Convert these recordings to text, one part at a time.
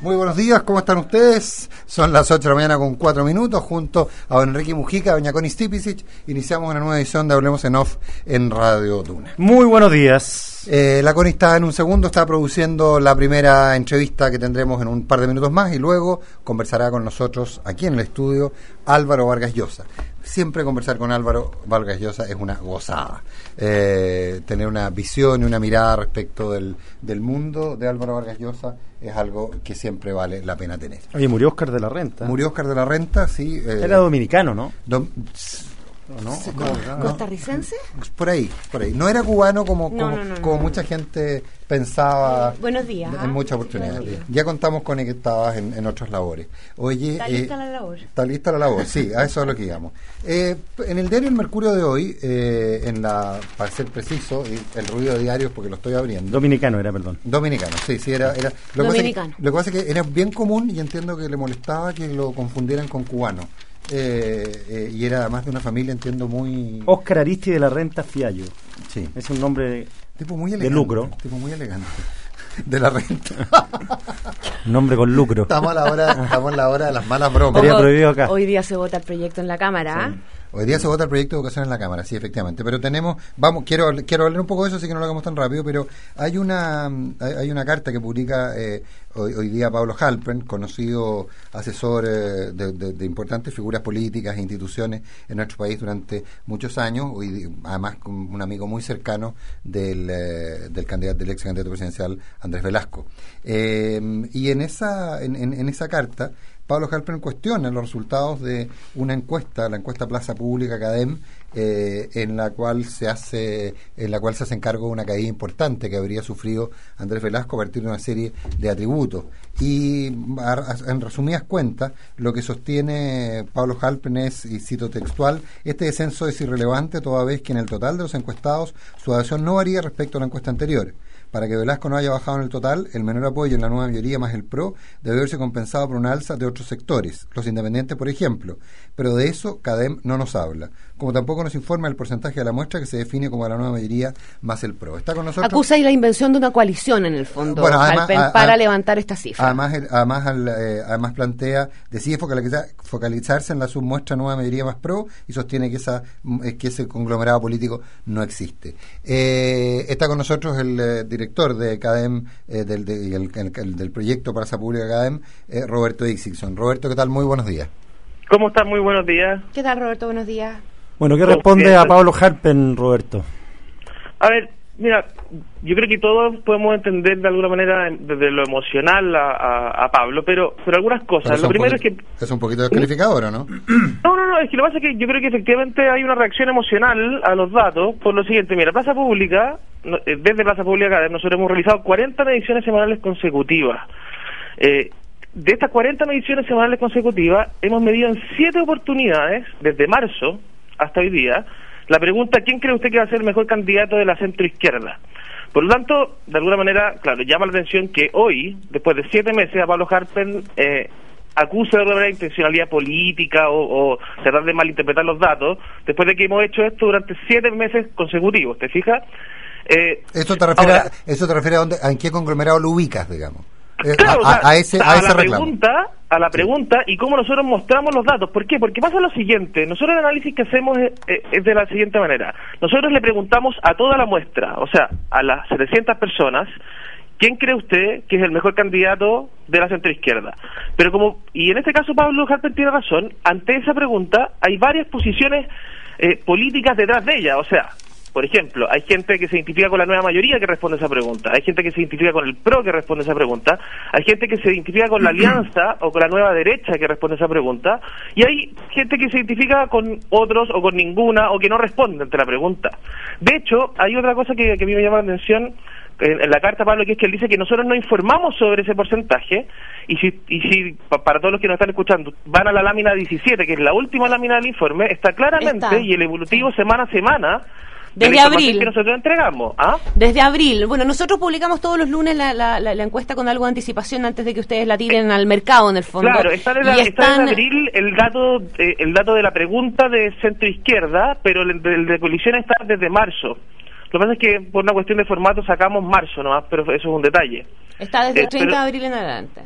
Muy buenos días, ¿cómo están ustedes? Son las 8 de la mañana con 4 minutos, junto a don Enrique Mujica, doña Connie Stipicic, iniciamos una nueva edición de Hablemos en Off en Radio Duna. Muy buenos días. La Connie está en un segundo, está produciendo la primera entrevista que tendremos en un par de minutos más y luego conversará con nosotros aquí en el estudio Álvaro Vargas Llosa. Siempre conversar con Álvaro Vargas Llosa es una gozada. Tener una visión y una mirada respecto del mundo de Álvaro Vargas Llosa es algo que siempre vale la pena tener. Oye, murió Óscar de la Renta. Murió Óscar de la Renta, sí. Era dominicano, ¿no? ¿No? ¿Costarricense? Por ahí. No era cubano como mucha gente pensaba. Buenos días. En muchas oportunidades. Ya contamos con él que estabas en otras labores. Oye, ¿Está lista la labor? Está lista la labor, sí, a eso es lo que íbamos. En el diario El Mercurio de hoy, para ser preciso, el ruido de diarios porque lo estoy abriendo. Dominicano era, perdón. Dominicano, sí, era. Dominicano. Lo que pasa es que era bien común y entiendo que le molestaba que lo confundieran con cubano. Y era además de una familia, entiendo, muy... Óscar Aristi de la Renta Fiallo. Sí. Es un nombre tipo muy elegante, de lucro. Tipo muy elegante. De la Renta. Un nombre con lucro. Estamos en la hora de las malas bromas. Prohibido acá. Hoy día se vota el proyecto en la Cámara. Sí. Hoy día se vota el proyecto de educación en la Cámara, sí, efectivamente. Pero quiero hablar un poco de eso, así que no lo hagamos tan rápido, pero hay una carta que publica hoy día Pablo Halpern, conocido asesor de importantes figuras políticas e instituciones en nuestro país durante muchos años, además un amigo muy cercano del ex candidato presidencial Andrés Velasco. Y en esa carta Pablo Halpern cuestiona los resultados de una encuesta, la encuesta Plaza Pública CADEM, en la cual se hace encargo de una caída importante que habría sufrido Andrés Velasco a partir de una serie de atributos. Y en resumidas cuentas, lo que sostiene Pablo Halpern es, y cito textual, este descenso es irrelevante toda vez que en el total de los encuestados su adhesión no varía respecto a la encuesta anterior. Para que Velasco no haya bajado en el total, el menor apoyo en la nueva mayoría más el PRO debe verse compensado por una alza de otros sectores, los independientes por ejemplo, pero de eso CADEM no nos habla, como tampoco nos informa el porcentaje de la muestra que se define como la nueva mayoría más el PRO. Está con nosotros. Acusa ahí la invención de una coalición en el fondo, bueno, además, para levantar esta cifra. Además plantea, decide focalizarse en la submuestra nueva mayoría más PRO y sostiene que ese conglomerado político no existe. Está con nosotros el director de CADEM, del proyecto Plaza Pública CADEM, Roberto Dixon. Roberto, ¿qué tal? Muy buenos días. ¿Cómo estás? Muy buenos días. ¿Qué tal, Roberto? Buenos días. Bueno, ¿qué responde a Pablo Halpern, Roberto? A ver, mira, yo creo que todos podemos entender de alguna manera desde lo emocional a Pablo, pero algunas cosas. Lo primero es que... ¿Es un poquito descalificador o no? No, es que lo que pasa es que yo creo que efectivamente hay una reacción emocional a los datos por lo siguiente. Mira, Plaza Pública, desde Plaza Pública nosotros hemos realizado 40 mediciones semanales consecutivas. De estas 40 mediciones semanales consecutivas, hemos medido en 7 oportunidades, desde marzo hasta hoy día, la pregunta: ¿quién cree usted que va a ser el mejor candidato de la centroizquierda? Por lo tanto, de alguna manera, claro, llama la atención que hoy, después de 7 meses, a Pablo Halpern acusa de alguna manera intencionalidad política o tratar de malinterpretar los datos, después de que hemos hecho esto durante 7 meses consecutivos, ¿te fijas? ¿Eso te refiere a en qué conglomerado lo ubicas, digamos? Claro, a la Sí. pregunta y cómo nosotros mostramos los datos. ¿Por qué? Porque pasa lo siguiente: nosotros el análisis que hacemos es de la siguiente manera. Nosotros le preguntamos a toda la muestra, o sea, a las 700 personas, ¿quién cree usted que es el mejor candidato de la centroizquierda? Y en este caso Pablo Halpern tiene razón, ante esa pregunta hay varias posiciones políticas detrás de ella, o sea, por ejemplo, hay gente que se identifica con la nueva mayoría que responde a esa pregunta, hay gente que se identifica con el PRO que responde a esa pregunta, hay gente que se identifica con la alianza o con la nueva derecha que responde a esa pregunta, y hay gente que se identifica con otros o con ninguna o que no responde ante la pregunta. De hecho, hay otra cosa que a mí me llama la atención en la carta, Pablo, que es que él dice que nosotros no informamos sobre ese porcentaje, y si para todos los que nos están escuchando van a la lámina 17, que es la última lámina del informe, está claramente, y el evolutivo semana a semana, desde abril que nosotros entregamos. Desde abril. Bueno, nosotros publicamos todos los lunes la encuesta con algo de anticipación antes de que ustedes la tiren al mercado, en el fondo. Claro, está desde abril el dato de la pregunta de centro izquierda, pero el de coalición está desde marzo. Lo que pasa es que por una cuestión de formato sacamos marzo nomás, pero eso es un detalle. Está desde el 30 de abril en adelante.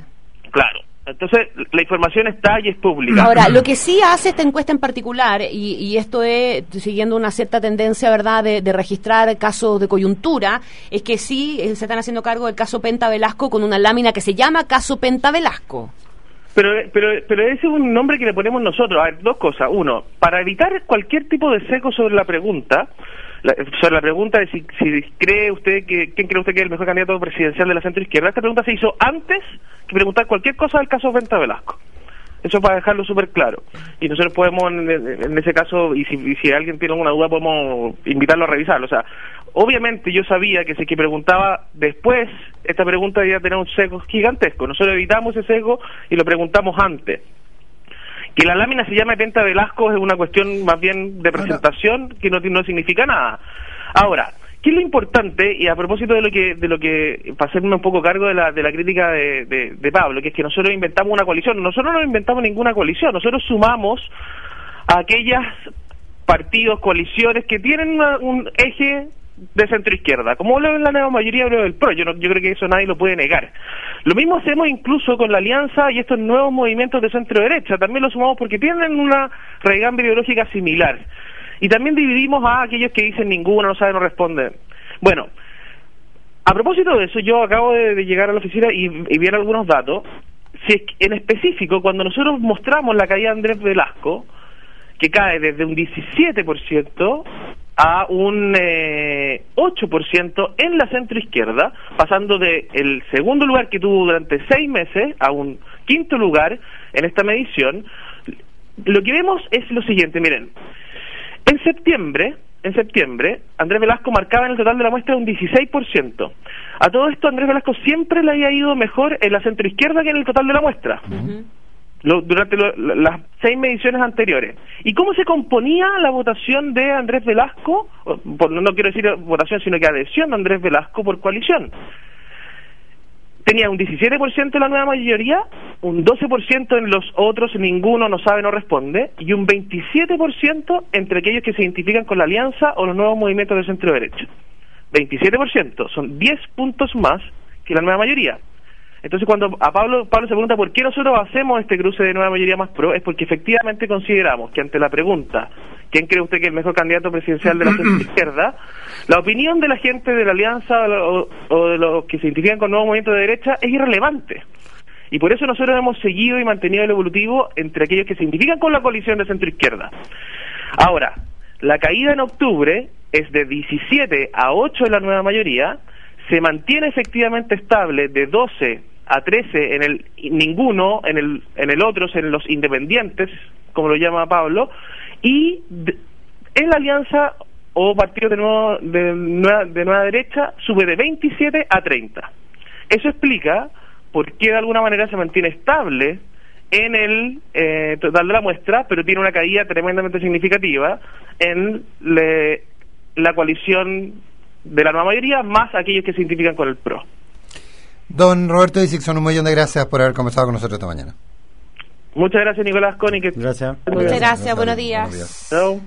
Claro. Entonces, la información está y es pública. Ahora, lo que sí hace esta encuesta en particular, y esto es siguiendo una cierta tendencia, ¿verdad?, de registrar casos de coyuntura, es que sí se están haciendo cargo del caso Penta Velasco con una lámina que se llama caso Penta Velasco. Pero ese es un nombre que le ponemos nosotros. A ver, dos cosas. Uno, para evitar cualquier tipo de sesgo sobre la pregunta de si cree usted quién cree usted que es el mejor candidato presidencial de la centroizquierda, esta pregunta se hizo antes que preguntar cualquier cosa del caso Penta Velasco. Eso para dejarlo súper claro. Y nosotros podemos, en ese caso, y si alguien tiene alguna duda, podemos invitarlo a revisarlo. O sea, obviamente yo sabía que si que preguntaba después, esta pregunta iba a tener un sesgo gigantesco. Nosotros evitamos ese sesgo y lo preguntamos antes. Que la lámina se llame Penta Velasco es una cuestión más bien de presentación que no significa nada. Ahora, ¿qué es lo importante? Y a propósito de lo que para hacerme un poco cargo de la crítica de Pablo, que es que nosotros inventamos una coalición. Nosotros no inventamos ninguna coalición, nosotros sumamos a aquellos partidos, coaliciones que tienen un eje de centro-izquierda, como lo en la nueva mayoría del PRO. Yo creo que eso nadie lo puede negar. Lo mismo hacemos incluso con la alianza y estos nuevos movimientos de centro-derecha, también los sumamos porque tienen una raigambre ideológica similar. Y también dividimos a aquellos que dicen ninguna, no saben, no responden. Bueno, a propósito de eso, yo acabo de llegar a la oficina y vi algunos datos. Si es que, en específico, cuando nosotros mostramos la caída de Andrés Velasco, que cae desde un 17% a un 8% en la centroizquierda, pasando de el segundo lugar que tuvo durante 6 meses a un quinto lugar en esta medición, lo que vemos es lo siguiente, miren. En septiembre, Andrés Velasco marcaba en el total de la muestra un 16%. A todo esto, Andrés Velasco siempre le había ido mejor en la centroizquierda que en el total de la muestra. Durante las 6 mediciones anteriores. ¿Y cómo se componía la votación de Andrés Velasco? No quiero decir votación, sino que adhesión de Andrés Velasco por coalición. Tenía un 17% en la nueva mayoría, un 12% en los otros, ninguno, no sabe, no responde, y un 27% entre aquellos que se identifican con la alianza o los nuevos movimientos de centro-derecha. 27%, son 10 puntos más que la nueva mayoría. Entonces, cuando a Pablo se pregunta por qué nosotros hacemos este cruce de nueva mayoría más pro, es porque efectivamente consideramos que ante la pregunta ¿quién cree usted que es el mejor candidato presidencial de la izquierda?, la opinión de la gente de la alianza o de los que se identifican con nuevos movimientos de derecha es irrelevante. Y por eso nosotros hemos seguido y mantenido el evolutivo entre aquellos que se identifican con la coalición de centro-izquierda. Ahora, la caída en octubre es de 17 a 8 en la nueva mayoría, se mantiene efectivamente estable de 12 a 13 en el ninguno, en el otros, en los independientes, como lo llama Pablo, y en la alianza o partido de nueva derecha sube de 27 a 30. Eso explica por qué de alguna manera se mantiene estable en el total de la muestra, pero tiene una caída tremendamente significativa en la coalición de la nueva mayoría, más aquellos que se identifican con el PRO. Don Roberto Dixon, 1.000.000 de gracias por haber conversado con nosotros esta mañana. Muchas gracias, Nicolás Coni. Gracias. Muchas gracias, buenos días. Chao.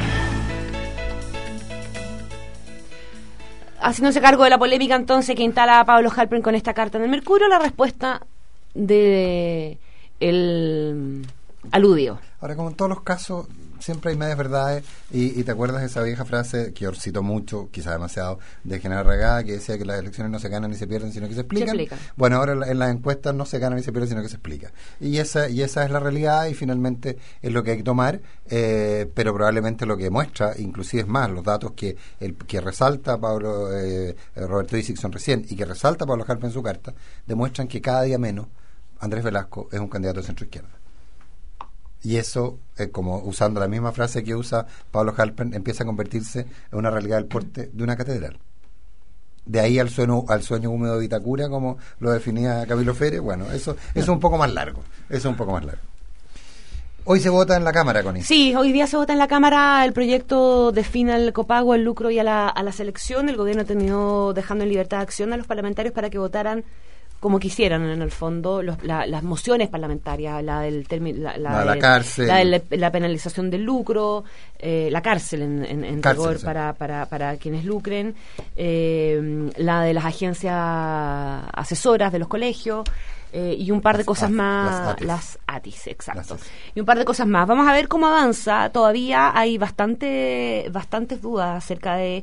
Haciéndose cargo de la polémica entonces que instala Pablo Halpern con esta carta en el Mercurio, la respuesta de el aludio. Ahora, como en todos los casos, siempre hay medias verdades, y te acuerdas de esa vieja frase que yo cito mucho, quizá demasiado, de General Regada, que decía que las elecciones no se ganan ni se pierden, sino que se explican. Bueno, ahora en las encuestas no se ganan ni se pierden, sino que se explica. Y esa es la realidad, y finalmente es lo que hay que tomar, pero probablemente lo que muestra, inclusive es más, los datos que resalta Pablo Roberto Dixon recién, y que resalta Pablo Halpern en su carta, demuestran que cada día menos Andrés Velasco es un candidato de centro-izquierda. Y eso, como usando la misma frase que usa Pablo Halpern, empieza a convertirse en una realidad del porte de una catedral. De ahí al sueño húmedo de Vitacura, como lo definía Camilo Fere. Bueno, eso es un poco más largo. Hoy se vota en la Cámara, Connie. Sí, hoy día se vota en la Cámara el proyecto define al copago, al lucro y a la selección. El gobierno terminó dejando en libertad de acción a los parlamentarios para que votaran como quisieran, en el fondo, las mociones parlamentarias, la cárcel, la penalización del lucro, la cárcel en rigor, sí, para quienes lucren, la de las agencias asesoras de los colegios, y un par de cosas más. Las ATIS, exacto. Y un par de cosas más. Vamos a ver cómo avanza. Todavía hay bastantes dudas acerca de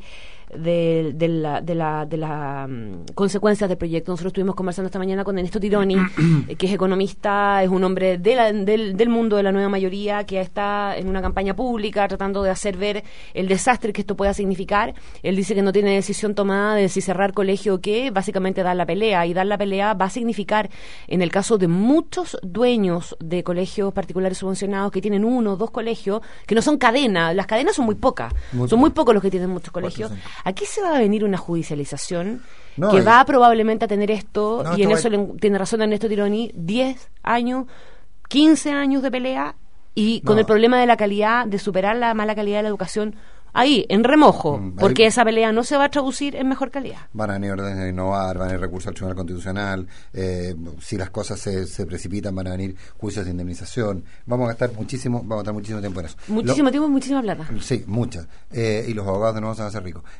las consecuencias del proyecto. Nosotros estuvimos conversando esta mañana con Ernesto Tironi, que es economista, es un hombre del mundo de la nueva mayoría, que está en una campaña pública tratando de hacer ver el desastre que esto pueda significar. Él dice que no tiene decisión tomada de si cerrar colegio o qué, básicamente dar la pelea, y dar la pelea va a significar, en el caso de muchos dueños de colegios particulares subvencionados que tienen 1 o 2 colegios, que no son cadenas, las cadenas son muy pocas, son muy pocos los que tienen muchos colegios. Aquí se va a venir una judicialización que va probablemente a tener esto, y en eso tiene razón Ernesto Tironi, 10 años, 15 años de pelea, y con el problema de la calidad, de superar la mala calidad de la educación, ahí, en remojo, porque esa pelea no se va a traducir en mejor calidad. Van a venir órdenes de innovar, van a venir recursos al Tribunal Constitucional, si las cosas se precipitan, van a venir juicios de indemnización. Vamos a estar muchísimo tiempo en eso. Muchísimo tiempo y muchísima plata. Sí, mucha. Y los abogados de nuevo se van a hacer ricos.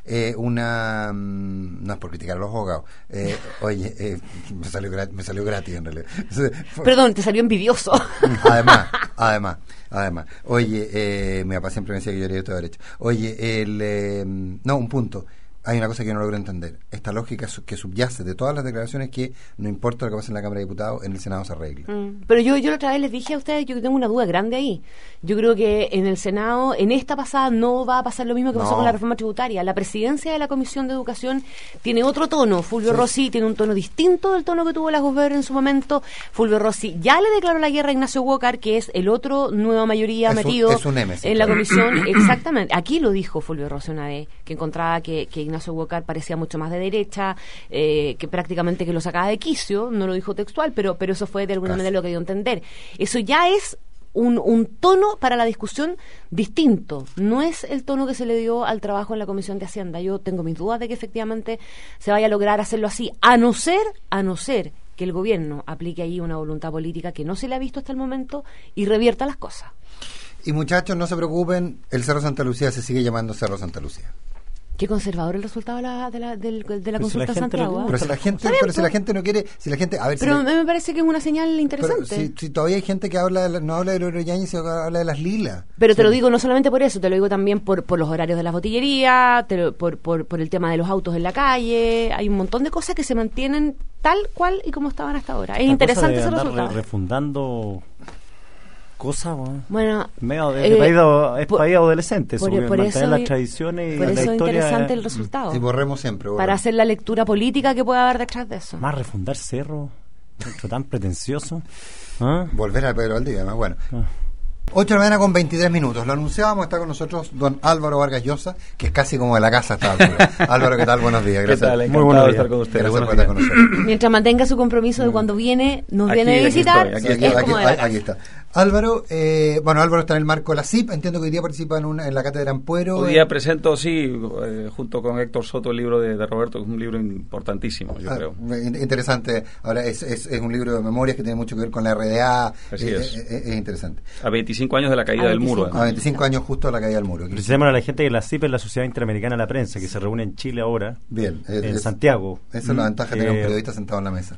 No es por criticar a los abogados. Me salió gratis en realidad. Perdón, te salió envidioso. Además. Oye, mi papá siempre me decía que yo haría esto de derecho. Oye, un punto. Hay una cosa que no logro entender. Esta lógica que subyace de todas las declaraciones, que no importa lo que pase en la Cámara de Diputados, en el Senado se arregla. Pero yo la otra vez les dije a ustedes, yo tengo una duda grande ahí. Yo creo que en el Senado, en esta pasada, no va a pasar lo mismo que pasó con la reforma tributaria. La presidencia de la Comisión de Educación tiene otro tono. Fulvio Rossi tiene un tono distinto del tono que tuvo la Gobernadora en su momento. Fulvio Rossi ya le declaró la guerra a Ignacio Walker, que es el otro nueva mayoría metido en la Comisión. Exactamente. Aquí lo dijo Fulvio Rossi una vez, que encontraba que Ignacio Walker parecía mucho más de derecha, que prácticamente que lo sacaba de quicio. No lo dijo textual, pero eso fue de alguna manera lo que dio a entender. Eso ya es un tono para la discusión distinto. No es el tono que se le dio al trabajo en la Comisión de Hacienda. Yo tengo mis dudas de que efectivamente se vaya a lograr hacerlo así, a no ser que el gobierno aplique ahí una voluntad política que no se le ha visto hasta el momento y revierta las cosas. Y muchachos, no se preocupen, el Cerro Santa Lucía se sigue llamando Cerro Santa Lucía. Qué conservador el resultado de la consulta de Santiago. Pero si la gente no quiere, me parece que es una señal interesante. Pero si todavía hay gente que no habla de los Yáñez, sino que habla de las lilas. Pero te lo digo no solamente por eso, te lo digo también por los horarios de las botillerías, por el tema de los autos en la calle. Hay un montón de cosas que se mantienen tal cual y como estaban hasta ahora. Es interesante ese resultado. Refundando cosas, bueno, es país adolescente, por mantener eso las tradiciones y por la eso historia. Es interesante el resultado. Y borremos siempre. Para hacer la lectura política que pueda haber detrás de eso. Más refundar cerro, tan pretencioso. Volver a Pedro Valdivia, más bueno. 8 de la mañana con 23 minutos. Lo anunciábamos, está con nosotros don Álvaro Vargas Llosa, que es casi como de la casa esta altura. Álvaro, ¿qué tal? Buenos días. Gracias. ¿Qué tal? Muy bueno estar con ustedes. Gracias por estar con nosotros. Mientras mantenga su compromiso de cuando viene a visitar, aquí está. Álvaro, Álvaro está en el marco de la CIP, entiendo que hoy día participa en la cátedra Ampuero. Hoy día presento, junto con Héctor Soto, el libro de Roberto, que es un libro importantísimo, yo creo. Interesante. Ahora, es un libro de memorias que tiene mucho que ver con la RDA. Así es. Es interesante. A 25 años de la caída del muro. A 25 años justo de la caída del muro. Precisamos a la gente que la CIP es la Sociedad Interamericana de la Prensa, que se reúne en Chile ahora. Bien. En Santiago. Esa es la ventaja de tener un periodista sentado en la mesa.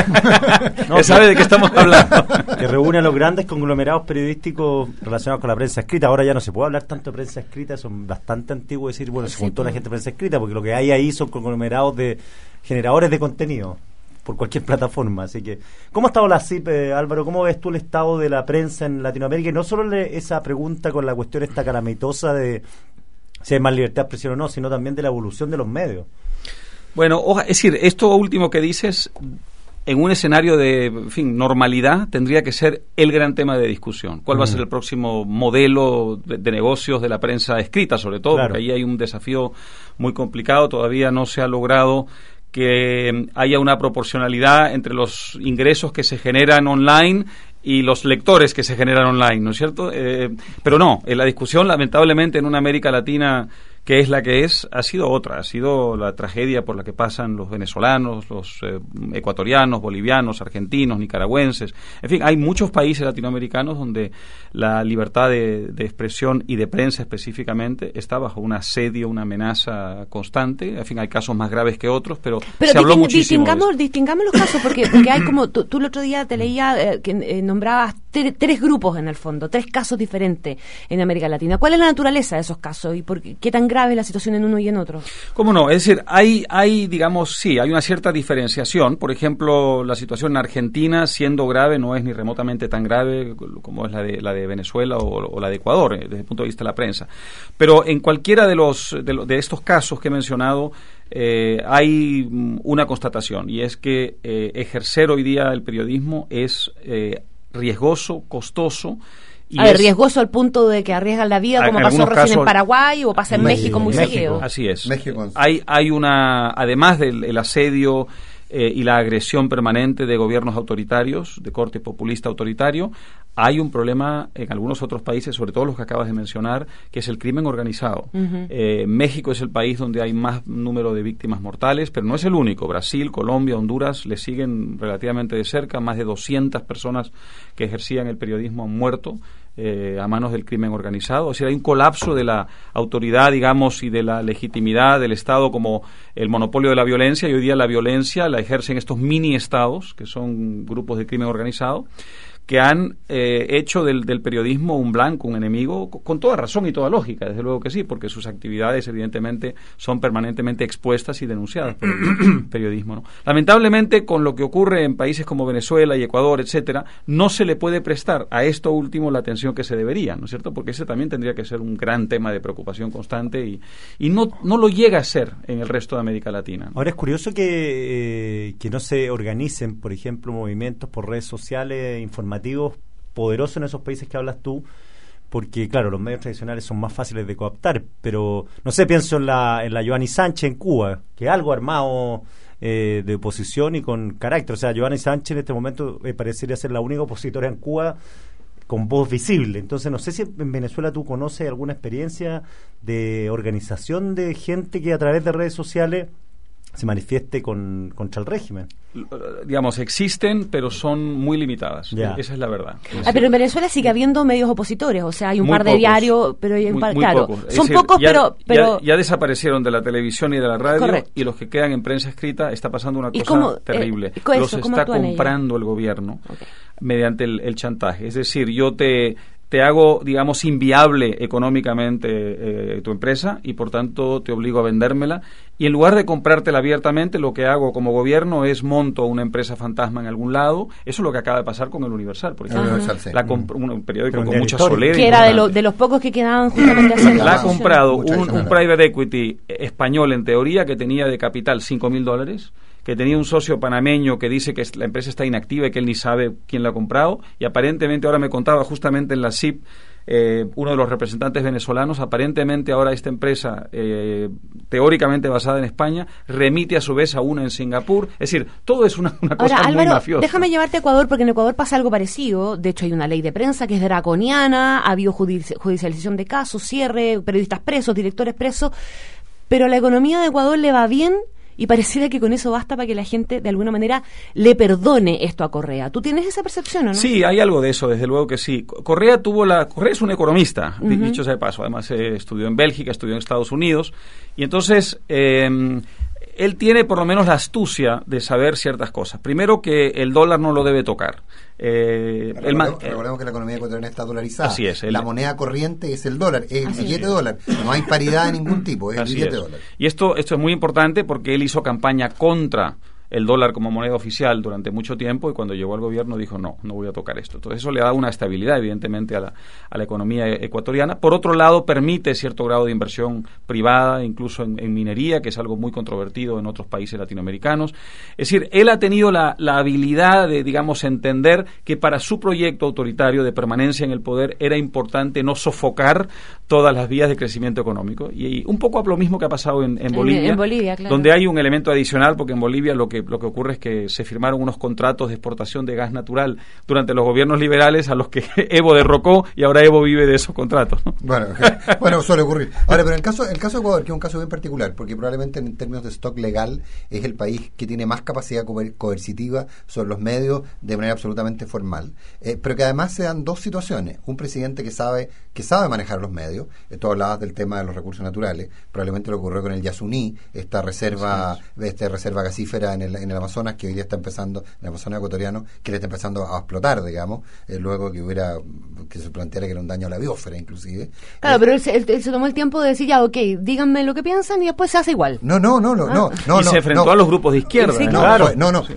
¿Sabe de qué estamos hablando? Que reúne a los grandes conglomerados periodísticos relacionados con la prensa escrita. Ahora ya no se puede hablar tanto de prensa escrita, son bastante antiguos decir, se juntó la gente de prensa escrita, porque lo que hay ahí son conglomerados de generadores de contenido por cualquier plataforma. Así que, ¿cómo ha estado la CIP, Álvaro? ¿Cómo ves tú el estado de la prensa en Latinoamérica? Y no solo esa pregunta con la cuestión esta calamitosa de si hay más libertad de expresión o no, sino también de la evolución de los medios. Bueno, es decir, esto último que dices, en un escenario de normalidad, tendría que ser el gran tema de discusión. ¿Cuál va a ser el próximo modelo de negocios de la prensa escrita, sobre todo? Claro. Porque ahí hay un desafío muy complicado. Todavía no se ha logrado que haya una proporcionalidad entre los ingresos que se generan online y los lectores que se generan online, ¿no es cierto? Pero no, en la discusión, lamentablemente, en una América Latina que es la que es, ha sido otra, ha sido la tragedia por la que pasan los venezolanos, los ecuatorianos, bolivianos, argentinos, nicaragüenses. En fin, hay muchos países latinoamericanos donde la libertad de expresión y de prensa específicamente está bajo un asedio, una amenaza constante. En fin, hay casos más graves que otros, pero se habló muchísimo. Distingamos los casos, porque hay como, tú el otro día te leía que nombrabas tres grupos en el fondo, tres casos diferentes en América Latina. ¿Cuál es la naturaleza de esos casos y qué tan grave es la situación en uno y en otro? ¿Cómo no? Es decir, hay digamos, sí, hay una cierta diferenciación. Por ejemplo, la situación en Argentina, siendo grave, no es ni remotamente tan grave como es la de Venezuela o la de Ecuador, desde el punto de vista de la prensa. Pero en cualquiera de estos casos que he mencionado, hay una constatación, y es que ejercer hoy día el periodismo es riesgoso, costoso. Riesgoso al punto de que arriesgan la vida, como pasó recién en Paraguay o pasa en México muy seguido. Así es. Hay una, además del asedio y la agresión permanente de gobiernos autoritarios, de corte populista autoritario, hay un problema en algunos otros países, sobre todo los que acabas de mencionar, que es el crimen organizado. México es el país donde hay más número de víctimas mortales, pero no es el único. Brasil, Colombia, Honduras le siguen relativamente de cerca. Más de 200 personas que ejercían el periodismo han muerto a manos del crimen organizado. O sea, hay un colapso de la autoridad, digamos, y de la legitimidad del Estado como el monopolio de la violencia, y hoy día la violencia la ejercen estos mini-estados, que son grupos de crimen organizado, que han hecho del periodismo un blanco, un enemigo, con toda razón y toda lógica, desde luego que sí, porque sus actividades evidentemente son permanentemente expuestas y denunciadas por el periodismo, ¿no? Lamentablemente, con lo que ocurre en países como Venezuela y Ecuador, etcétera, no se le puede prestar a esto último la atención que se debería, ¿no es cierto? Porque ese también tendría que ser un gran tema de preocupación constante y no lo llega a ser en el resto de América Latina, ¿no? Ahora, es curioso que no se organicen, por ejemplo, movimientos por redes sociales informativos poderosos en esos países que hablas tú, porque claro, los medios tradicionales son más fáciles de cooptar, pero no sé, pienso en la Giovanni Sánchez en Cuba, que es algo armado de oposición y con carácter. O sea, Giovanni Sánchez en este momento parecería ser la única opositora en Cuba con voz visible. Entonces, no sé si en Venezuela tú conoces alguna experiencia de organización de gente que a través de redes sociales se manifieste contra el régimen. Digamos, existen, pero son muy limitadas. Esa es la verdad. Pero en Venezuela sigue habiendo medios opositores, o sea, hay un par de diarios, pero hay un par, claro. Pocos. Son pocos, pero ya desaparecieron de la televisión y de la radio, correcto. Y los que quedan en prensa escrita está pasando una cosa terrible. Los está comprando el gobierno mediante el chantaje. Es decir, yo te hago, digamos, inviable económicamente tu empresa y por tanto te obligo a vendérmela, y en lugar de comprártela abiertamente, lo que hago como gobierno es monto una empresa fantasma en algún lado. Eso es lo que acaba de pasar con el Universal, por ejemplo. Un periódico con mucha solera. Que era de los pocos que quedaban justamente haciendo la ha comprado un private equity español, en teoría, que tenía de capital $5,000, que tenía un socio panameño que dice que la empresa está inactiva y que él ni sabe quién la ha comprado, y aparentemente ahora me contaba justamente en la CIP uno de los representantes venezolanos, aparentemente ahora esta empresa teóricamente basada en España remite a su vez a una en Singapur. Es decir, todo es una cosa ahora, muy Álvaro, mafiosa. Déjame llevarte a Ecuador, porque en Ecuador pasa algo parecido. De hecho, hay una ley de prensa que es draconiana, ha habido judicialización de casos, cierre, periodistas presos, directores presos, pero a la economía de Ecuador le va bien. Y pareciera que con eso basta para que la gente, de alguna manera, le perdone esto a Correa. ¿Tú tienes esa percepción o no? Sí, hay algo de eso, desde luego que sí. Correa es un economista, dicho sea de paso. Además, estudió en Bélgica, estudió en Estados Unidos. Y entonces, él tiene por lo menos la astucia de saber ciertas cosas. Primero, que el dólar no lo debe tocar. Recordemos que la economía ecuatoriana está dolarizada. Así es. La moneda corriente es el dólar, es el billete dólar. No hay paridad de ningún tipo, es el billete dólar. Y esto es muy importante porque él hizo campaña contra el dólar como moneda oficial durante mucho tiempo, y cuando llegó al gobierno dijo no voy a tocar esto. Entonces eso le da una estabilidad evidentemente a la economía ecuatoriana. Por otro lado, permite cierto grado de inversión privada, incluso en minería, que es algo muy controvertido en otros países latinoamericanos. Es decir, él ha tenido la habilidad de, digamos, entender que para su proyecto autoritario de permanencia en el poder era importante no sofocar todas las vías de crecimiento económico. Y un poco lo mismo que ha pasado en Bolivia, en Bolivia, claro. Donde hay un elemento adicional, porque en Bolivia lo que porque lo que ocurre es que se firmaron unos contratos de exportación de gas natural durante los gobiernos liberales a los que Evo derrocó, y ahora Evo vive de esos contratos, ¿no? Bueno, suele ocurrir. Ahora, pero el caso de Ecuador, que es un caso bien particular, porque probablemente en términos de stock legal es el país que tiene más capacidad coercitiva sobre los medios de manera absolutamente formal, pero que además se dan dos situaciones. Un presidente que sabe manejar los medios. Tú hablabas del tema de los recursos naturales, probablemente lo ocurrió con el Yasuní, esta reserva gasífera en el Amazonas, que hoy día está empezando, en el Amazonas ecuatoriano, que le está empezando a explotar, digamos, luego que se planteara que era un daño a la biosfera, inclusive. Claro, pero él se tomó el tiempo de decir, ya, ok, díganme lo que piensan y después se hace igual. No. Y se enfrentó a los grupos de izquierda. Sí, claro.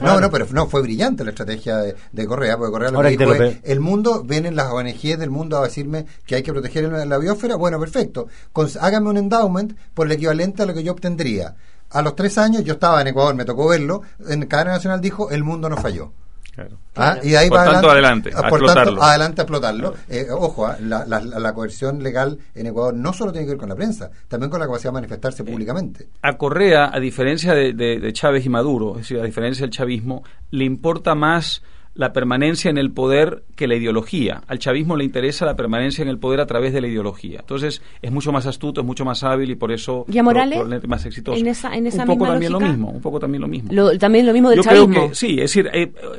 Pero fue brillante la estrategia de Correa, porque Correa lo que dijo es, el mundo, vienen las ONG del mundo a decirme que hay que proteger la biosfera. Bueno, perfecto, háganme un endowment por el equivalente a lo que yo obtendría. A los 3 años, yo estaba en Ecuador, me tocó verlo, en Cadena Nacional dijo, el mundo no falló. Claro. Y de ahí por tanto, adelante a explotarlo. Adelante a explotarlo. Ojo, la coerción legal en Ecuador no solo tiene que ver con la prensa, también con la capacidad de manifestarse públicamente. A Correa, a diferencia de Chávez y Maduro, es decir, a diferencia del chavismo, le importa más la permanencia en el poder que la ideología. Al chavismo le interesa la permanencia en el poder a través de la ideología. Entonces es mucho más astuto, es mucho más hábil, y por eso ¿Y a Morales? probablemente más exitoso. En esa un poco misma también lógica? lo mismo. También lo mismo del Yo chavismo. creo que sí, es decir,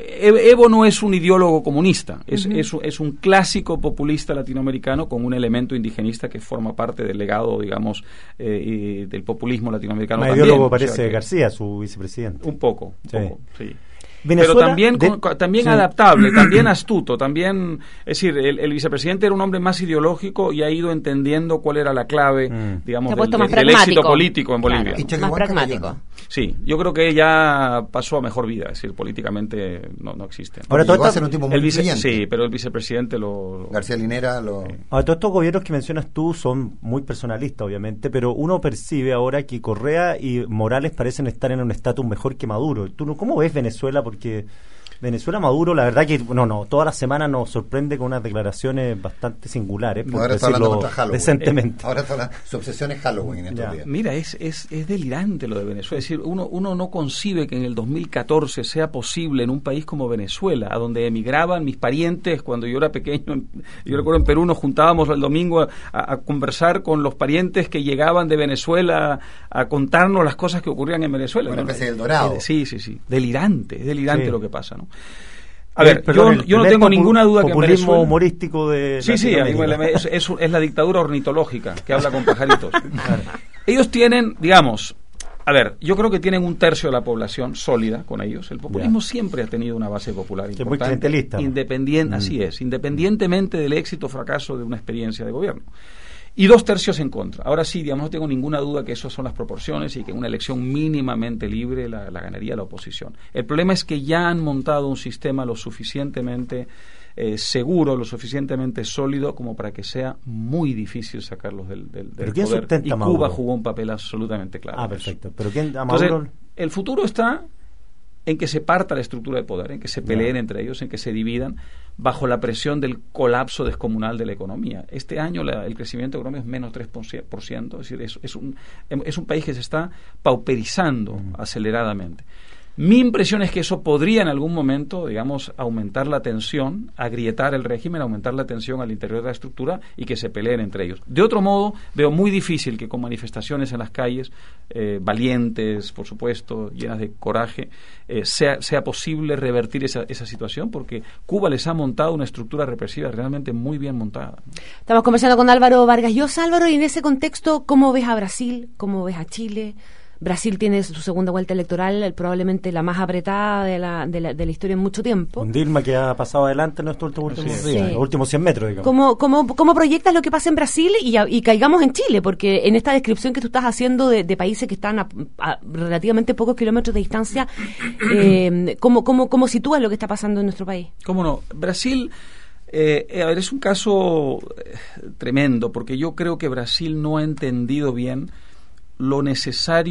Evo no es un ideólogo comunista, es un clásico populista latinoamericano con un elemento indigenista que forma parte del legado, digamos, y del populismo latinoamericano. Más también, ideólogo parece García, su vicepresidente. Un poco, sí. Venezuela, pero también sí, adaptable, también astuto, también, es decir, el vicepresidente era un hombre más ideológico y ha ido entendiendo cuál era la clave, digamos, del éxito político en Bolivia. Claro, más pragmático. Sí, yo creo que ya pasó a mejor vida, es decir, políticamente no existe. Ahora todo va a ser un tipo muy influyente. Sí, pero el vicepresidente García Linera Ahora, todos estos gobiernos que mencionas tú son muy personalistas, obviamente, pero uno percibe ahora que Correa y Morales parecen estar en un estatus mejor que Maduro. ¿Tú cómo ves Venezuela? Porque Venezuela, Maduro, la verdad que toda la semana nos sorprende con unas declaraciones bastante singulares, por ahora está hablando contra decirlo Halloween. decentemente. Ahora su obsesión es Halloween en estos días. Mira, es delirante lo de Venezuela. Es decir, uno no concibe que en el 2014 sea posible en un país como Venezuela, a donde emigraban mis parientes cuando yo era pequeño. Yo recuerdo en Perú nos juntábamos el domingo a conversar con los parientes que llegaban de Venezuela a contarnos las cosas que ocurrían en Venezuela. Una especie del Dorado. Sí. Delirante sí. Lo que pasa, ¿no? A ver, yo no tengo ninguna duda que en Venezuela... populismo humorístico de... Sí, es la dictadura ornitológica que habla con pajaritos. Ellos tienen, digamos... A ver, yo creo que tienen 1/3 de la población sólida con ellos. El populismo siempre ha tenido una base popular importante. Muy clientelista, ¿no? Así es, independientemente del éxito o fracaso de una experiencia de gobierno. Y 2/3 en contra. Ahora sí, digamos, no tengo ninguna duda que esas son las proporciones y que en una elección mínimamente libre la ganaría la oposición. El problema es que ya han montado un sistema lo suficientemente seguro, lo suficientemente sólido como para que sea muy difícil sacarlos del ¿Pero quién poder. sustenta Y a Maduro? Cuba jugó un papel absolutamente claro. Perfecto. ¿Pero quién a Maduro? Entonces, el futuro está en que se parta la estructura de poder, en que se peleen entre ellos, en que se dividan bajo la presión del colapso descomunal de la economía. Este año el crecimiento económico es menos 3%, es decir, es un país que se está pauperizando aceleradamente. Mi impresión es que eso podría en algún momento, digamos, aumentar la tensión, agrietar el régimen, aumentar la tensión al interior de la estructura y que se peleen entre ellos. De otro modo, veo muy difícil que con manifestaciones en las calles, valientes, por supuesto, llenas de coraje, sea posible revertir esa situación, porque Cuba les ha montado una estructura represiva realmente muy bien montada. Estamos conversando con Álvaro Vargas Llosa. Álvaro, y en ese contexto, ¿cómo ves a Brasil? ¿Cómo ves a Chile? Brasil tiene su segunda vuelta electoral, probablemente la más apretada de la historia en mucho tiempo. Un Dilma que ha pasado adelante en estos últimos días, los últimos 100 metros, digamos. ¿Cómo proyectas lo que pasa en Brasil y caigamos en Chile? Porque en esta descripción que tú estás haciendo de países que están a relativamente pocos kilómetros de distancia, ¿cómo sitúas lo que está pasando en nuestro país? ¿Cómo no? Brasil... es un caso tremendo, porque yo creo que Brasil no ha entendido bien lo necesario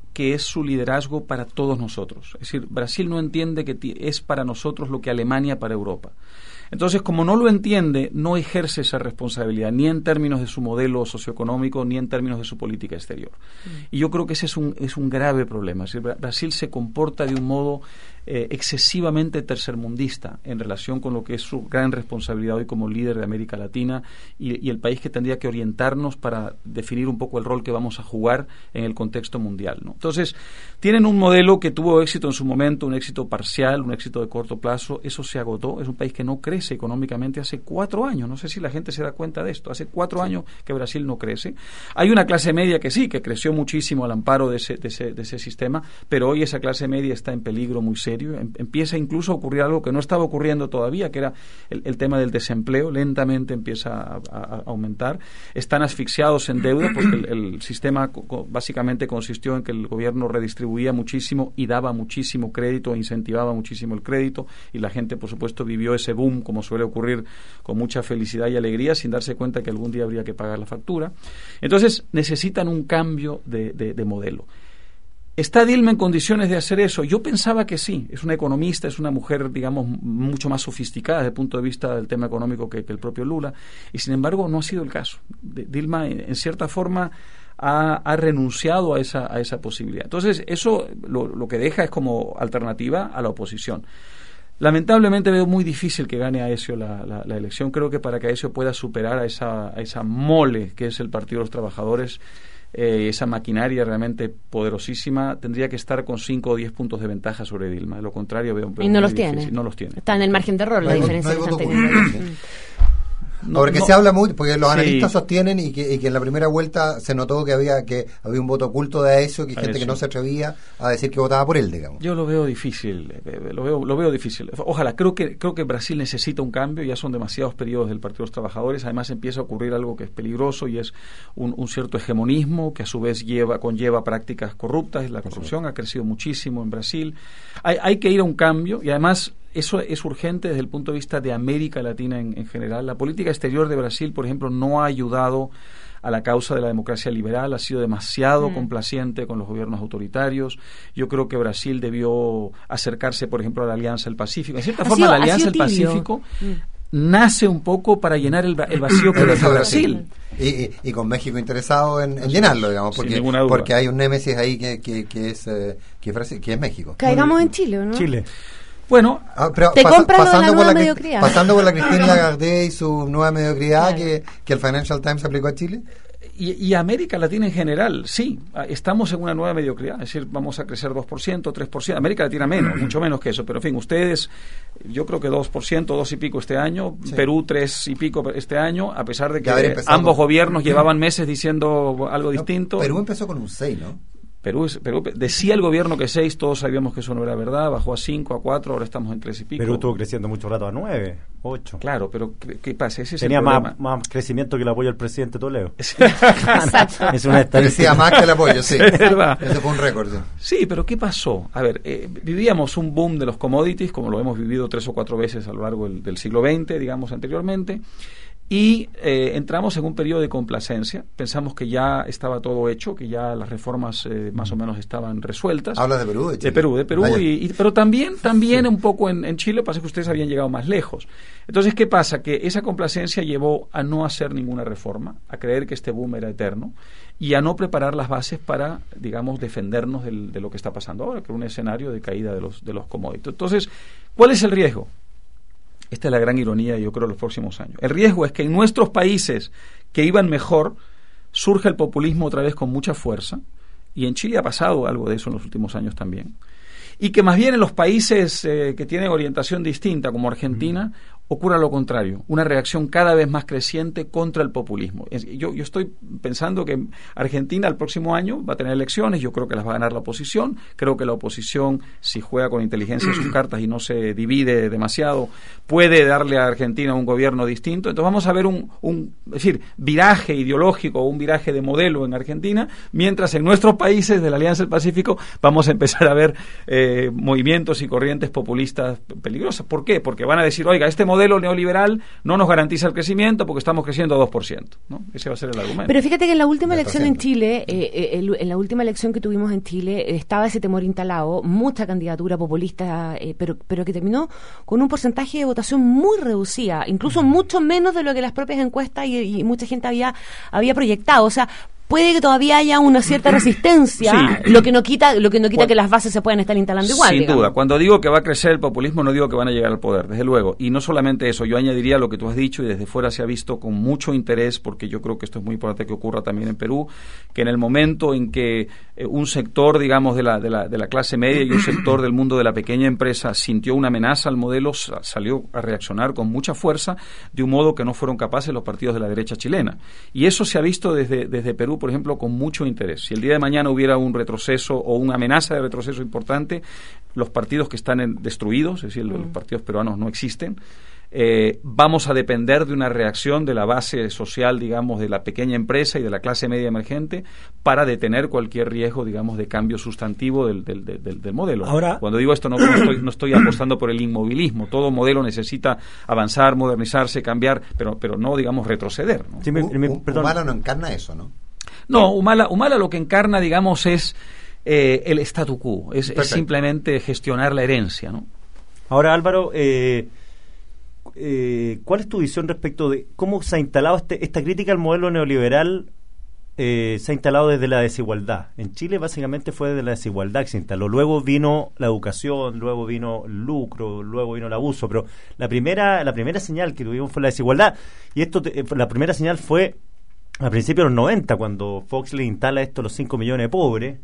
que es su liderazgo para todos nosotros. Es decir, Brasil no entiende que es para nosotros lo que Alemania para Europa. Entonces, como no lo entiende, no ejerce esa responsabilidad, ni en términos de su modelo socioeconómico, ni en términos de su política exterior. Y yo creo que ese es un grave problema. Es decir, Brasil se comporta de un modo excesivamente tercermundista en relación con lo que es su gran responsabilidad hoy como líder de América Latina y el país que tendría que orientarnos para definir un poco el rol que vamos a jugar en el contexto mundial, ¿no? Entonces, tienen un modelo que tuvo éxito en su momento, un éxito parcial, un éxito de corto plazo, eso se agotó. Es un país que no crece económicamente hace 4 años, no sé si la gente se da cuenta de esto, hace 4 años que Brasil no crece. Hay una clase media que sí, que creció muchísimo al amparo de ese sistema, pero hoy esa clase media está en peligro muy serio. Empieza incluso a ocurrir algo que no estaba ocurriendo todavía, que era el tema del desempleo, lentamente empieza a aumentar. Están asfixiados en deuda porque el sistema básicamente consistió en que el gobierno redistribuía muchísimo y daba muchísimo crédito, incentivaba muchísimo el crédito, y la gente, por supuesto, vivió ese boom, como suele ocurrir, con mucha felicidad y alegría, sin darse cuenta que algún día habría que pagar la factura. Entonces, necesitan un cambio de modelo. ¿Está Dilma en condiciones de hacer eso? Yo pensaba que sí. Es una economista, es una mujer, digamos, mucho más sofisticada desde el punto de vista del tema económico que el propio Lula, y sin embargo no ha sido el caso. Dilma, en cierta forma, ha renunciado a esa posibilidad. Entonces, eso lo que deja es como alternativa a la oposición. Lamentablemente veo muy difícil que gane Aécio la elección. Creo que para que Aécio pueda superar a esa mole que es el Partido de los Trabajadores, esa maquinaria realmente poderosísima, tendría que estar con 5 o 10 puntos de ventaja sobre Dilma. De lo contrario, veo y no los tiene. No los tiene. Está en el margen de error la diferencia que están teniendo. Porque se habla mucho, porque los analistas sostienen y que en la primera vuelta se notó que había un voto oculto de eso, que hay gente que no se atrevía a decir que votaba por él, digamos. Yo lo veo difícil, lo veo difícil. Ojalá, creo que Brasil necesita un cambio, ya son demasiados periodos del Partido de los Trabajadores, además empieza a ocurrir algo que es peligroso y es un cierto hegemonismo que a su vez conlleva prácticas corruptas. La corrupción ha crecido muchísimo en Brasil. Hay que ir a un cambio y además eso es urgente desde el punto de vista de América Latina en general. La política exterior de Brasil, por ejemplo, no ha ayudado a la causa de la democracia liberal, ha sido demasiado complaciente con los gobiernos autoritarios. Yo creo que Brasil debió acercarse, por ejemplo, a la Alianza del Pacífico. En cierta forma, la Alianza del Pacífico nace un poco para llenar el vacío que deja Brasil. Y con México interesado en llenarlo, digamos, porque hay un némesis ahí que es México. Caigamos en Chile, ¿no? Chile. Bueno, pero te compras lo de la nueva mediocridad. Pasando por la Christine Lagarde y su nueva mediocridad, claro, que el Financial Times aplicó a Chile. Y América Latina en general, sí, estamos en una nueva mediocridad, es decir, vamos a crecer 2%, 3%, América Latina menos, mucho menos que eso, pero en fin, ustedes, yo creo que 2%, 2 y pico este año, sí. Perú 3 y pico este año, a pesar de que ambos gobiernos llevaban meses diciendo algo distinto. Perú empezó con un 6, ¿no? Perú decía el gobierno que 6, todos sabíamos que eso no era verdad, bajó a 5, a 4, ahora estamos en 3 y pico. Perú estuvo creciendo mucho rato a 9, 8. Claro, pero ¿qué pasa? Ese es tenía el más crecimiento que el apoyo del presidente Toledo. Exacto. Es una estadística. Decía más que el apoyo, sí. Es verdad. Ese fue un récord. Sí, pero ¿qué pasó? A ver, vivíamos un boom de los commodities, como lo hemos vivido 3 o 4 veces a lo largo del siglo XX, digamos, anteriormente. Y entramos en un periodo de complacencia, pensamos que ya estaba todo hecho, que ya las reformas más o menos estaban resueltas. ¿Hablas de Perú? De Perú, pero también sí, un poco en Chile, pasa que ustedes habían llegado más lejos. Entonces, ¿qué pasa? Que esa complacencia llevó a no hacer ninguna reforma, a creer que este boom era eterno y a no preparar las bases para, digamos, defendernos de lo que está pasando ahora, que es un escenario de caída de los commodities. Entonces, ¿cuál es el riesgo? Esta es la gran ironía, yo creo, de los próximos años. El riesgo es que en nuestros países que iban mejor, surge el populismo otra vez con mucha fuerza, y en Chile ha pasado algo de eso en los últimos años también, y que más bien en los países que tienen orientación distinta, como Argentina, ocurra lo contrario, una reacción cada vez más creciente contra el populismo. Yo estoy pensando que Argentina el próximo año va a tener elecciones, yo creo que las va a ganar la oposición, creo que la oposición, si juega con inteligencia sus cartas y no se divide demasiado, puede darle a Argentina un gobierno distinto. Entonces vamos a ver un viraje ideológico, un viraje de modelo en Argentina, mientras en nuestros países de la Alianza del Pacífico vamos a empezar a ver movimientos y corrientes populistas peligrosas. ¿Por qué? Porque van a decir, oiga, este modelo modelo neoliberal no nos garantiza el crecimiento porque estamos creciendo a 2%, ¿no? Ese va a ser el argumento. Pero fíjate que en la última elección en Chile, en la última elección que tuvimos en Chile, estaba ese temor instalado, mucha candidatura populista, pero que terminó con un porcentaje de votación muy reducida, incluso mucho menos de lo que las propias encuestas y mucha gente había proyectado. O sea, puede que todavía haya una cierta resistencia, sí. lo que no quita que las bases se puedan estar instalando igual. Sin duda. Cuando digo que va a crecer el populismo, no digo que van a llegar al poder, desde luego. Y no solamente eso, yo añadiría lo que tú has dicho y desde fuera se ha visto con mucho interés, porque yo creo que esto es muy importante que ocurra también en Perú, que en el momento en que un sector, digamos, de la clase media y un sector del mundo de la pequeña empresa sintió una amenaza al modelo, salió a reaccionar con mucha fuerza, de un modo que no fueron capaces los partidos de la derecha chilena. Y eso se ha visto desde Perú, por ejemplo, con mucho interés. Si el día de mañana hubiera un retroceso o una amenaza de retroceso importante, los partidos que están destruidos, es decir, los partidos peruanos no existen, vamos a depender de una reacción de la base social, digamos, de la pequeña empresa y de la clase media emergente para detener cualquier riesgo, digamos, de cambio sustantivo del modelo. Ahora, cuando digo esto, no estoy apostando por el inmovilismo. Todo modelo necesita avanzar, modernizarse, cambiar, pero no, digamos, retroceder, ¿no? Sí, Humala no encarna eso, ¿no? No, Humala lo que encarna, digamos, es el statu quo, es simplemente gestionar la herencia, ¿no? Ahora, Álvaro, ¿cuál es tu visión respecto de cómo se ha instalado esta crítica al modelo neoliberal? Se ha instalado desde la desigualdad. En Chile básicamente fue desde la desigualdad que se instaló. Luego vino la educación, luego vino el lucro, luego vino el abuso, pero la primera señal que tuvimos fue la desigualdad. Y la primera señal fue a principios de los 90, cuando Fox le instala los 5 millones de pobres,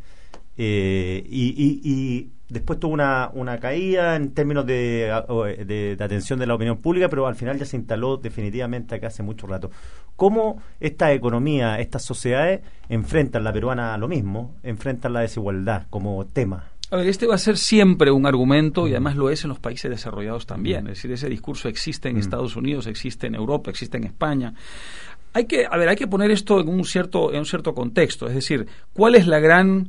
y después tuvo una caída en términos de atención de la opinión pública, pero al final ya se instaló definitivamente acá hace mucho rato. ¿Cómo esta economía, estas sociedades enfrentan, la peruana a lo mismo, enfrentan la desigualdad como tema? A ver, este va a ser siempre un argumento y además lo es en los países desarrollados también. Es decir, ese discurso existe en Estados Unidos, existe en Europa, existe en España. Hay que poner esto en un cierto contexto, es decir, ¿cuál es la gran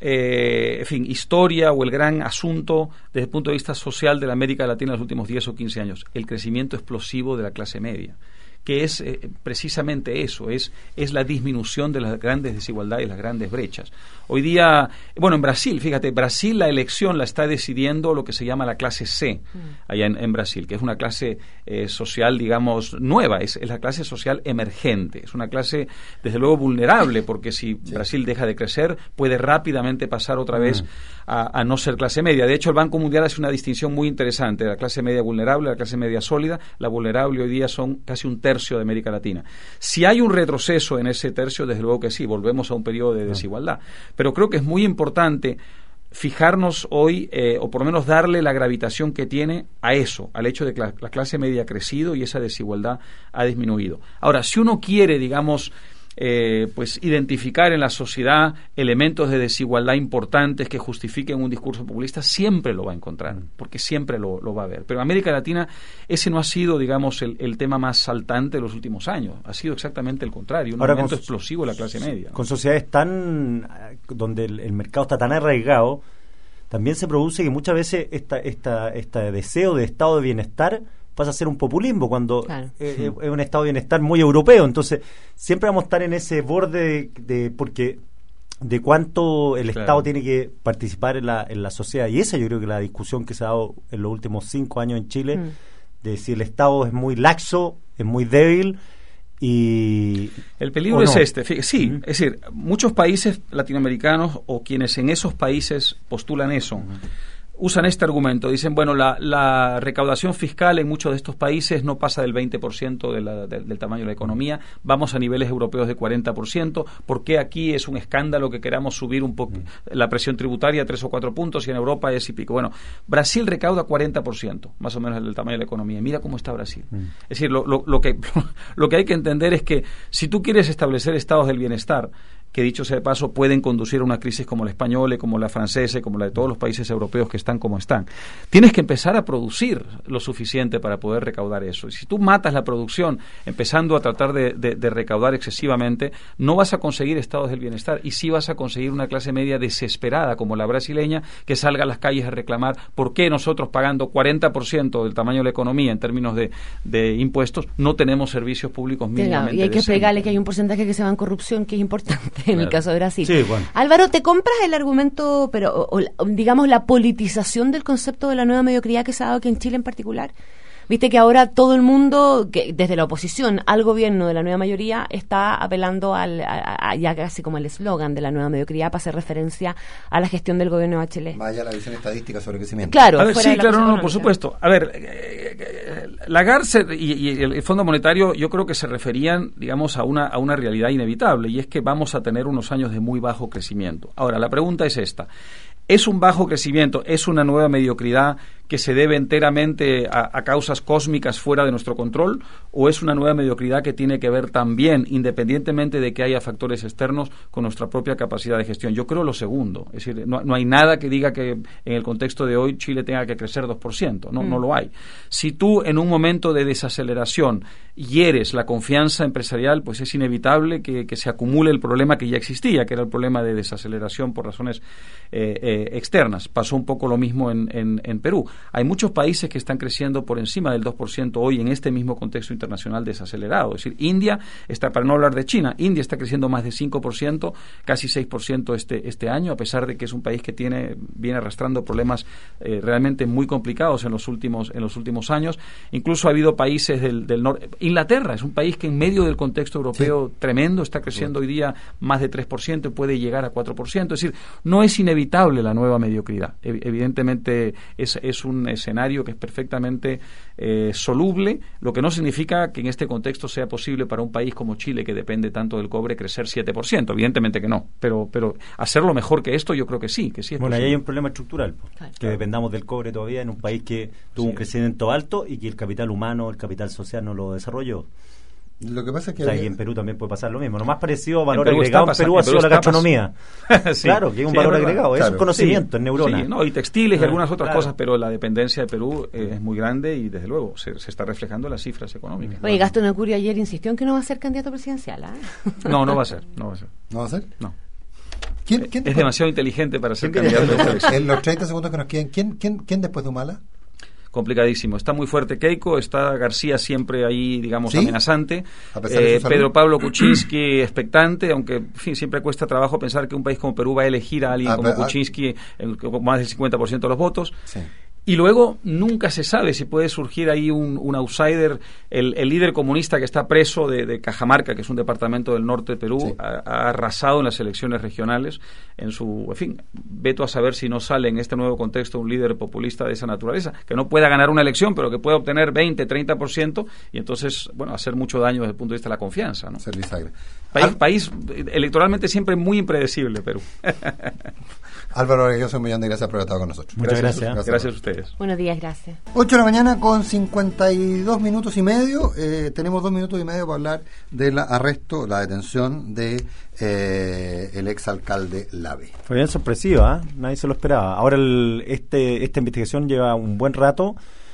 historia o el gran asunto desde el punto de vista social de la América Latina en los últimos 10 o 15 años? El crecimiento explosivo de la clase media, que es precisamente eso, es la disminución de las grandes desigualdades, las grandes brechas. Hoy día, en Brasil, fíjate, Brasil la elección la está decidiendo lo que se llama la clase C, allá en Brasil, que es una clase social, digamos, nueva, es la clase social emergente, es una clase, desde luego, vulnerable, porque si Brasil deja de crecer, puede rápidamente pasar otra vez a no ser clase media. De hecho, el Banco Mundial hace una distinción muy interesante, la clase media vulnerable, la clase media sólida. La vulnerable hoy día son casi un tercio de América Latina. Si hay un retroceso en ese tercio, desde luego que sí, volvemos a un periodo de desigualdad. Pero creo que es muy importante fijarnos hoy, o por lo menos darle la gravitación que tiene a eso, al hecho de que la clase media ha crecido y esa desigualdad ha disminuido. Ahora, si uno quiere, digamos, identificar en la sociedad elementos de desigualdad importantes que justifiquen un discurso populista, siempre lo va a encontrar, porque siempre lo va a ver. Pero en América Latina ese no ha sido, digamos, el tema más saltante de los últimos años. Ha sido exactamente el contrario, un aumento explosivo de la clase media. Con sociedades donde el mercado está tan arraigado, también se produce que muchas veces este deseo de estado de bienestar pasa a ser un populismo cuando es un estado de bienestar muy europeo. Entonces siempre vamos a estar en ese borde de cuánto el Estado tiene que participar en la sociedad, y esa yo creo que la discusión que se ha dado en los últimos 5 años en Chile, de si el Estado es muy laxo, es muy débil. Y el peligro es sí, es decir, muchos países latinoamericanos o quienes en esos países postulan eso, usan este argumento, dicen, la recaudación fiscal en muchos de estos países no pasa del 20% del tamaño de la economía, vamos a niveles europeos de 40%, ¿por qué aquí es un escándalo que queramos subir un poco la presión tributaria a 3 o 4 puntos y en Europa es y pico? Bueno, Brasil recauda 40%, más o menos del tamaño de la economía. Mira cómo está Brasil. Es decir, lo que hay que entender es que si tú quieres establecer estados del bienestar, que dicho sea de paso pueden conducir a una crisis como la española, como la francesa, como la de todos los países europeos que están como están. Tienes que empezar a producir lo suficiente para poder recaudar eso. Y si tú matas la producción empezando a tratar de recaudar excesivamente, no vas a conseguir estados del bienestar y sí vas a conseguir una clase media desesperada como la brasileña que salga a las calles a reclamar por qué nosotros pagando 40% del tamaño de la economía en términos de impuestos no tenemos servicios públicos mínimamente y hay que decentes. explicarle que hay un porcentaje que se va en corrupción que es importante en el caso de Brasil. Sí, bueno. Álvaro, ¿te compras el argumento, pero digamos la politización del concepto de la nueva mediocridad que se ha dado aquí en Chile en particular? Viste que ahora todo el mundo, que desde la oposición al gobierno de la nueva mayoría, está apelando ya casi como el eslogan de la nueva mediocridad para hacer referencia a la gestión del gobierno de Bachelet. Vaya la visión estadística sobre crecimiento. Claro, A ver, fuera sí, de la claro, cosa no, económica. por supuesto. A ver, Lagarde y el Fondo Monetario yo creo que se referían, digamos, a una realidad inevitable, y es que vamos a tener unos años de muy bajo crecimiento. Ahora, la pregunta es esta. ¿Es un bajo crecimiento, es una nueva mediocridad que se debe enteramente a causas cósmicas fuera de nuestro control, o es una nueva mediocridad que tiene que ver también, independientemente de que haya factores externos, con nuestra propia capacidad de gestión? Yo creo lo segundo. Es decir, no hay nada que diga que en el contexto de hoy Chile tenga que crecer 2%. No lo hay. Si tú en un momento de desaceleración hieres la confianza empresarial, pues es inevitable que se acumule el problema que ya existía, que era el problema de desaceleración por razones externas. Pasó un poco lo mismo en Perú. Hay muchos países que están creciendo por encima del 2% hoy en este mismo contexto internacional desacelerado. Es decir, India está, para no hablar de China, India está creciendo más de 5%, casi 6% este año, a pesar de que es un país que viene arrastrando problemas realmente muy complicados en los últimos años. Incluso ha habido países del norte. Inglaterra es un país que en medio del contexto europeo tremendo está creciendo hoy día más de 3% y puede llegar a 4%. Es decir, no es inevitable la nueva mediocridad. Evidentemente es un escenario que es perfectamente soluble, lo que no significa que en este contexto sea posible para un país como Chile, que depende tanto del cobre, crecer 7%. Evidentemente que no, pero hacerlo mejor que esto yo creo que sí es bueno, posible. ahí hay un problema estructural, Claro. que dependamos del cobre todavía en un país que tuvo un crecimiento alto y que el capital humano, el capital social no lo desarrolló. Lo que pasa es que O sea, y en Perú también puede pasar lo mismo. Lo más parecido a valor Perú agregado está en Perú ha pasando, sido la gastronomía. Sí. Claro, que es un Sí, valor es verdad. agregado, es Claro. un conocimiento, en neuronas. Sí, no, y textiles y algunas otras claro. cosas, pero la dependencia de Perú es muy grande y desde luego se está reflejando en las cifras económicas. Oye, Gastón Acurio ayer insistió en que no va a ser candidato presidencial. No va a ser. ¿No va a ser? No. ¿Quién Es demasiado inteligente para ser ¿quién candidato a esta elección. en los 30 segundos que nos quedan, ¿quién después de Humala? Complicadísimo. Está muy fuerte Keiko, está García siempre ahí, digamos, ¿Sí? amenazante. A pesar de su salud. Pedro Pablo Kuczynski expectante, aunque, en fin, siempre cuesta trabajo pensar que un país como Perú va a elegir a alguien como Kuczynski con más del 50% de los votos. Sí. Y luego nunca se sabe si puede surgir ahí un outsider. El líder comunista que está preso de Cajamarca, que es un departamento del norte de Perú, Sí. ha arrasado en las elecciones regionales. En fin, veto a saber si no sale en este nuevo contexto un líder populista de esa naturaleza, que no pueda ganar una elección, pero que pueda obtener 20, 30%, y entonces, bueno, hacer mucho daño desde el punto de vista de la confianza, ¿no? Ser bisagra. País electoralmente siempre muy impredecible, Perú. Álvaro Regueroso, un millón de gracias por haber estado con nosotros. Muchas gracias. Gracias a ustedes. Buenos días, gracias. 8 de la mañana con 52 minutos y medio. Tenemos 2 minutos y medio para hablar del arresto, la detención de el exalcalde Lave. Fue bien sorpresiva, nadie se lo esperaba. Ahora esta investigación lleva un buen rato.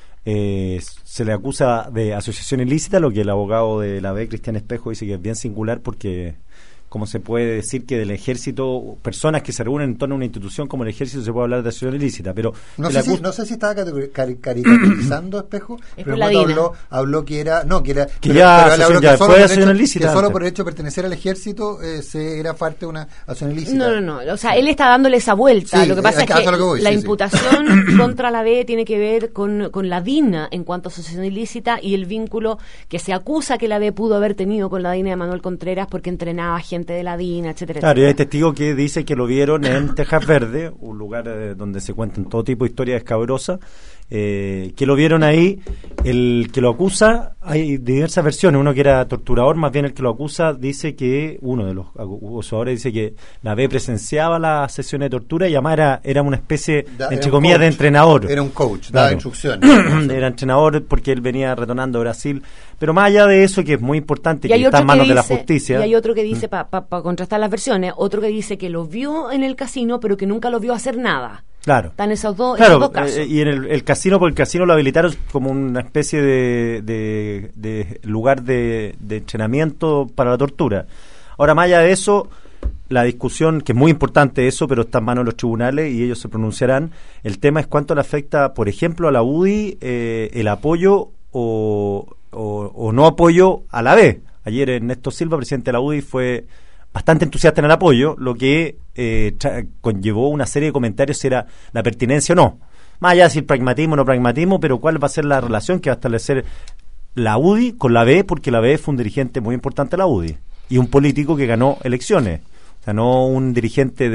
Se le acusa de asociación ilícita, lo que el abogado de la B, Cristian Espejo, dice que es bien singular porque ¿cómo se puede decir que del ejército, personas que se reúnen en torno a una institución como el ejército, se puede hablar de asociación ilícita? Pero No sé si estaba caricaturizando Espejo, pero por la en un DINA. momento habló que era... No, que era... Que ya fue asociación ilícita que solo antes. por el hecho de pertenecer al ejército se era parte de una asociación ilícita. No. O sea, él está dándole esa vuelta. Sí, lo que pasa es a eso que lo que voy, la sí. imputación contra la B tiene que ver con la DINA en cuanto a asociación ilícita y el vínculo que se acusa que la B pudo haber tenido con la DINA de Manuel Contreras porque entrenaba gente de la DINA, etcétera. Claro, y hay testigos que dicen que lo vieron en Tejas Verde, un lugar donde se cuentan todo tipo de historias escabrosas, que lo vieron ahí. El que lo acusa, hay diversas versiones. Uno que era torturador, más bien el que lo acusa dice que, uno de los acusadores dice que la B presenciaba las sesiones de tortura y además era una especie, entre comillas, coach, de entrenador. Era un coach, Claro. daba instrucciones. Era entrenador porque él venía retornando a Brasil Pero más allá de eso, que es muy importante, Y que hay está otro en manos que de la dice- justicia. Y hay otro que dice, para contrastar las versiones, otro que dice que lo vio en el casino, pero que nunca lo vio hacer nada. Claro. Están esos dos Claro, casos. y en el casino, porque el casino lo habilitaron como una especie de lugar de entrenamiento para la tortura. Ahora, más allá de eso, la discusión, que es muy importante eso, pero está en manos de los tribunales y ellos se pronunciarán, el tema es cuánto le afecta, por ejemplo, a la UDI el apoyo o no apoyo a la B. Ayer Ernesto Silva, presidente de la UDI, fue bastante entusiasta en el apoyo, lo que conllevó una serie de comentarios si era la pertinencia o no. Más allá de si el pragmatismo o no pragmatismo, pero cuál va a ser la relación que va a establecer la UDI con la B, porque la B fue un dirigente muy importante de la UDI y un político que ganó elecciones. O sea, no un dirigente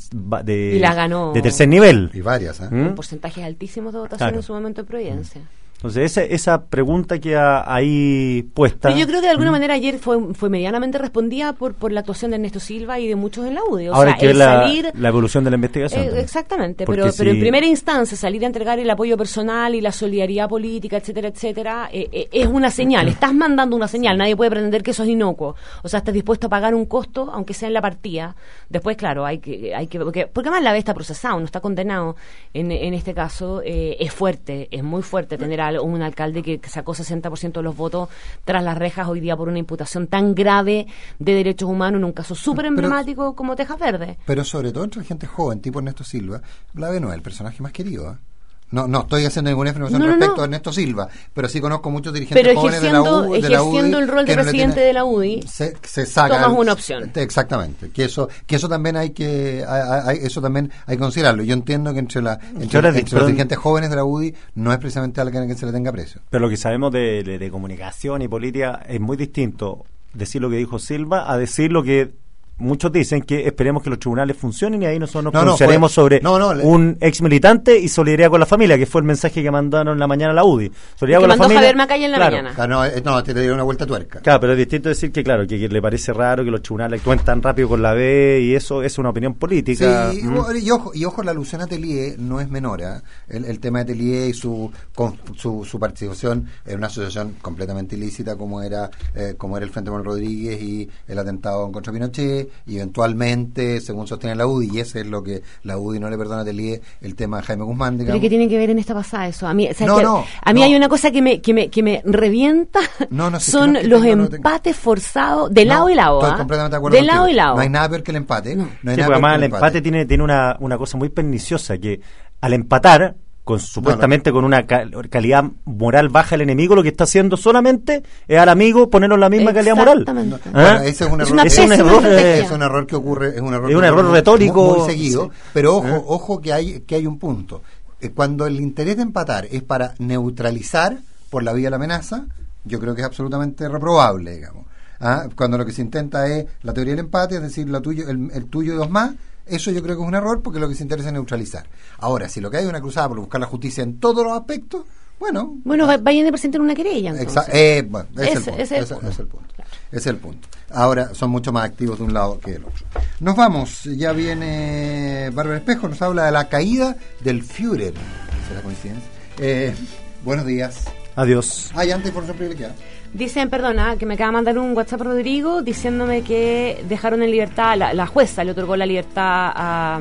Y la ganó. de tercer nivel. Y varias, ¿eh? ¿Mm? Con porcentajes altísimos de votación Claro. en su momento de Providencia. Entonces, esa pregunta queda ahí puesta. Pero yo creo que de alguna manera ayer fue medianamente respondida por la actuación de Ernesto Silva y de muchos en la UDI. O Ahora hay sea, que ver el la salir... evolución de la investigación. también. Exactamente, Porque pero en si- primera instancia salir a entregar el apoyo personal y la solidaridad política, etcétera, etcétera, es una señal, estás mandando una señal, nadie puede pretender que eso es inocuo, o sea, estás dispuesto a pagar un costo, aunque sea en la partida. Después, claro, hay que porque además la vez está procesado, no está condenado en este caso. Es fuerte, es muy fuerte tener a un alcalde que sacó 60% de los votos tras las rejas hoy día por una imputación tan grave de derechos humanos en un caso súper emblemático como Tejas Verdes. Pero sobre todo entre gente joven, tipo Ernesto Silva, la B no es el personaje más querido, ¿eh? No estoy haciendo ninguna afirmación respecto a Ernesto Silva, pero sí conozco muchos dirigentes Pero jóvenes ejerciendo UDI el rol de que no le presidente tienen- de la UDI, se saca tomas una opción. Exactamente, que eso también hay que considerarlo. Yo entiendo que entre ahora, los perdón. dirigentes jóvenes de la UDI no es precisamente alguien a quien se le tenga precio. Pero lo que sabemos de comunicación y política es muy distinto decir lo que dijo Silva a decir lo que muchos dicen, que esperemos que los tribunales funcionen y ahí nosotros nos pronunciaremos sobre un ex militante y solidaridad con la familia, que fue el mensaje que mandaron en la mañana a la UDI. Solidaridad que con la mandó familia. Javier Macaya en la Claro. mañana. Te dieron una vuelta a tuerca. Claro, pero es distinto decir que, claro, que le parece raro que los tribunales actúen tan rápido con la B y eso es una opinión política. Sí, y ojo, la alusión a Tellier no es menor. ¿Eh? El tema de Tellier y su participación en una asociación completamente ilícita como era el Frente Manuel Rodríguez y el atentado contra Pinochet, y eventualmente, según sostiene la UDI, y ese es lo que la UDI no le perdona a Tellier, el tema de Jaime Guzmán, digamos. ¿Pero qué tiene que ver en esta pasada eso? A mí, No, hay una cosa que me revienta, son no es que los tenga- empates forzados de lado y lado. Estoy completamente de acuerdo de lado contigo. y lado. No hay nada peor que el empate. No. No hay Sí, nada porque peor además que el empate tiene una cosa muy perniciosa, que al empatar, supuestamente con una calidad moral baja el enemigo, lo que está haciendo solamente es al amigo ponerlo en la misma calidad moral. Exactamente. Bueno, ese es un error. una Es un pésima error, estrategia. Es un error que ocurre, es un error, Es un que error ocurre retórico. muy seguido, Sí. pero ojo que hay un punto. Cuando el interés de empatar es para neutralizar por la vía de la amenaza, yo creo que es absolutamente reprobable, digamos. Cuando lo que se intenta es la teoría del empate, es decir, el tuyo y dos más, eso yo creo que es un error, porque lo que se interesa es neutralizar. Ahora, si lo que hay es una cruzada por buscar la justicia en todos los aspectos, bueno, vayan a presentar una querella. Entonces. bueno, ese es el punto. Ese es el punto. Ahora son mucho más activos de un lado que del otro. Nos vamos. Ya viene Bárbara Espejo, nos habla de la caída del Führer. ¿Será coincidencia? Buenos días. Adiós. Y antes por ser privilegiada. Dicen, perdona, que me acaba de mandar un WhatsApp Rodrigo diciéndome que dejaron en libertad, la jueza le otorgó la libertad a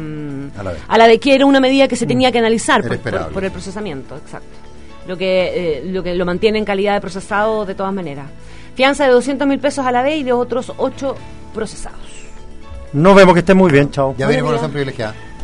la de que era una medida que se tenía que analizar por el procesamiento, exacto. Lo que lo mantiene en calidad de procesado de todas maneras. Fianza de 200.000 pesos a la B y de otros 8 procesados. Nos vemos, que estén muy bien, chao. Ya viene por ser privilegiada.